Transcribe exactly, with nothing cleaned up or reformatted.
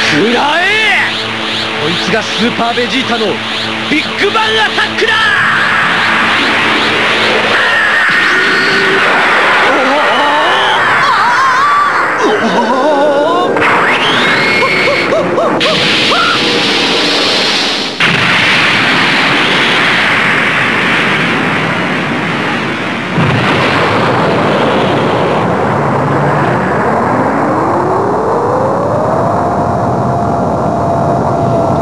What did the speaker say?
食らえ！こいつがスーパーベジータのビッグバンアタックだ！